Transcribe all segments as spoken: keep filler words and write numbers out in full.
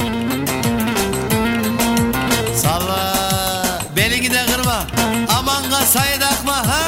Salla, belini de kırma, aman kasayı takma ha.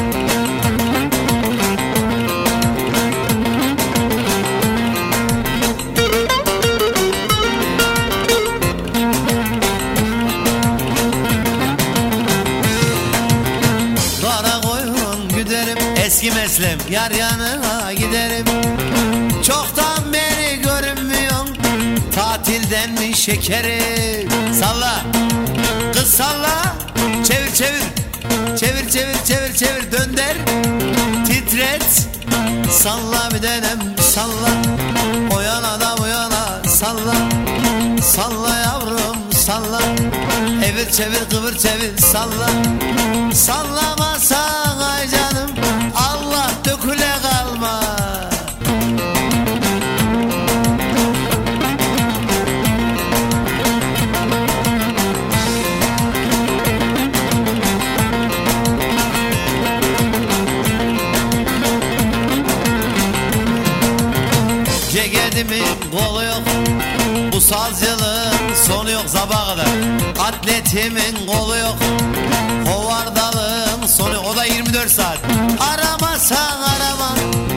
Kara koyun güderim, eski meslem yar yanına giderim. Çoktan beri görünmüyorsun, tatilden mi şekerim? Salla, kız salla, çevir çevir, çevir çevir çevir çevir, dönder, titret. Salla bir denem salla, o yana da bu yana salla. Salla yavrum salla, evir çevir kıvır çevir salla. Sallamazsan ay canım, Allah döküle kalma. Ceketimin kolu yok, bu sazcılığın sonu yok sabaha kadar. Atletimin kolu yok, hovardalığın sonu yok, o da yirmi dört saat. Aramasan arama,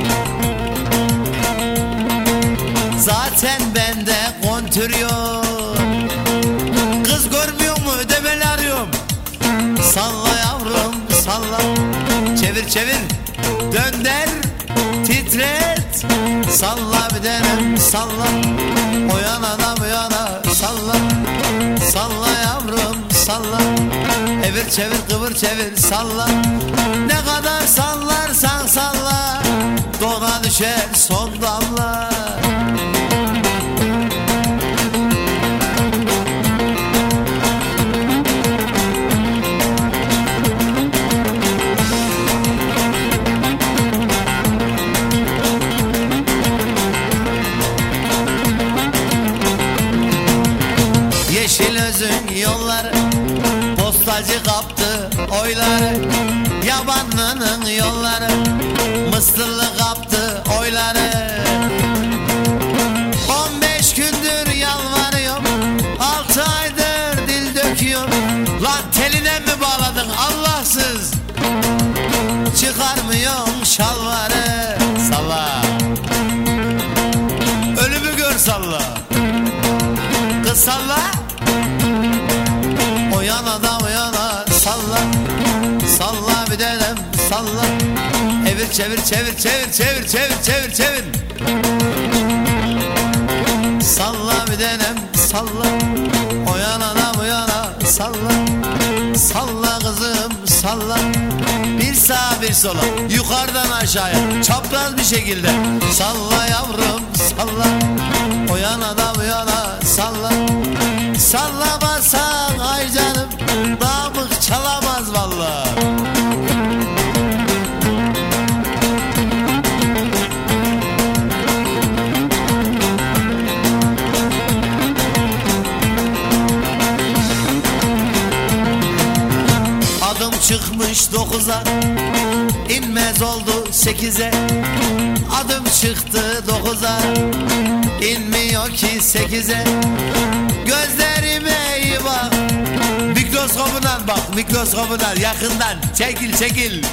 zaten bende kontür yok. Kız görmüyor mu, ödemeli arıyorum. Salla yavrum salla, çevir çevir, dönder, titret. Salla bir denem salla, o yana da bu yana salla. Salla yavrum salla, evir çevir kıvır çevir salla. Ne kadar sallarsan salla, dona düşer son damla. Yeşil özün yolları, postacı kaptı oyları. Yabanlının yolları, mısırlı kaptı oyları. On beş gündür yalvarıyorum, altı aydır dil döküyorum. Lan teline mi bağladın Allahsız, çıkarmıyorsun şalvarı. Salla, ölümü gör salla, kız salla, o yana da o yana salla. Salla bir denem salla, evir çevir çevir çevir çevir çevir çevir çevir. Salla bir denem salla, o yana da bu yana salla. Salla kızım salla, bir sağa bir sola, yukarıdan aşağıya çapraz bir şekilde. Salla yavrum salla, o yana da bu yana salla. Sallamazsan ay canım, damık çalamaz vallahi. Adım çıkmış dokuza, inmez oldu sekize. Adım çıktı dokuza, inmiyor ki sekize. Gözlerime iyi bak, mikroskopundan bak, mikroskopundan yakından çekil çekil.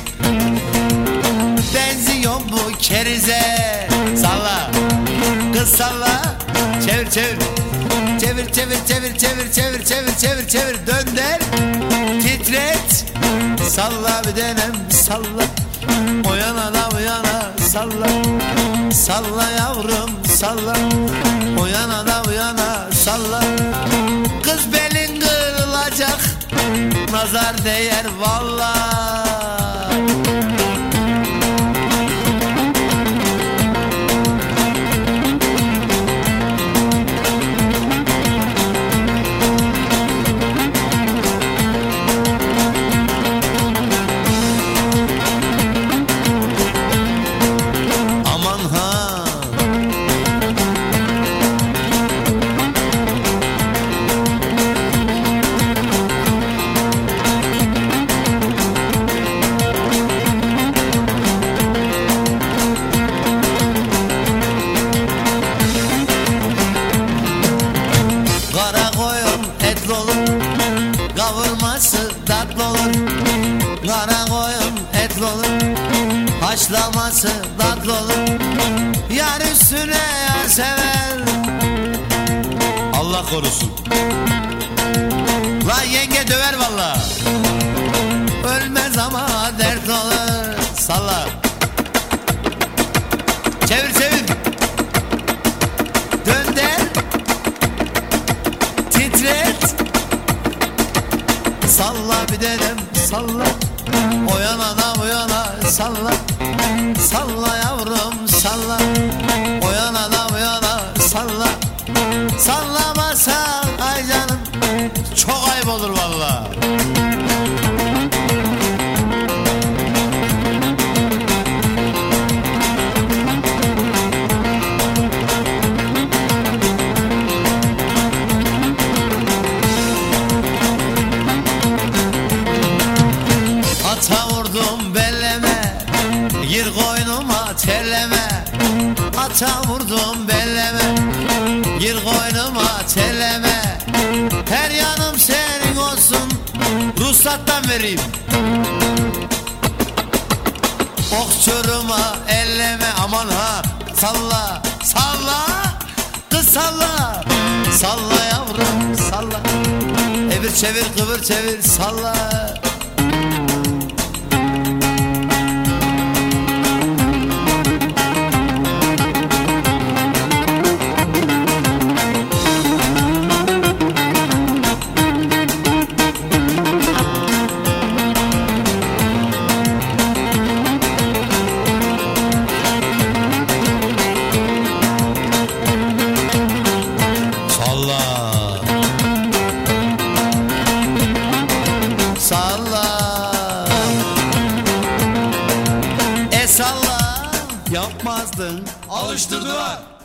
Benziyor bu kerize. Salla, kız salla, çevir çevir, çevir çevir çevir çevir çevir çevir çevir çevir, dönder, titret. Salla bir denem salla, o yana da bu yana salla. Salla yavrum salla, o yana da bu yana salla. Kız belin kırılacak, nazar değer vallahi. haşlaması tatlı olur. Yar üstüne yar sever. Allah korusun. La yenge döver valla. Ölmez ama dert olur. Salla. Çevir çevir. Dönder. Titret. Salla bir dedem salla. O yana da bu yana salla. Salla yavrum salla. O yana da bu yana salla. Sallamazsan ay canım çok ayıp olur valla. Ata vurdum belleme, gir koynuma terleme. Ata vurdum belleme, gir koynuma terleme. Her yanım senin olsun, ruhsattan vereyim. Okçuruma elleme aman ha. Salla, salla, kız salla. Salla yavrum salla. Evir çevir kıvır çevir salla. Salla, e salla, yapmazdın, Alıştırdılar.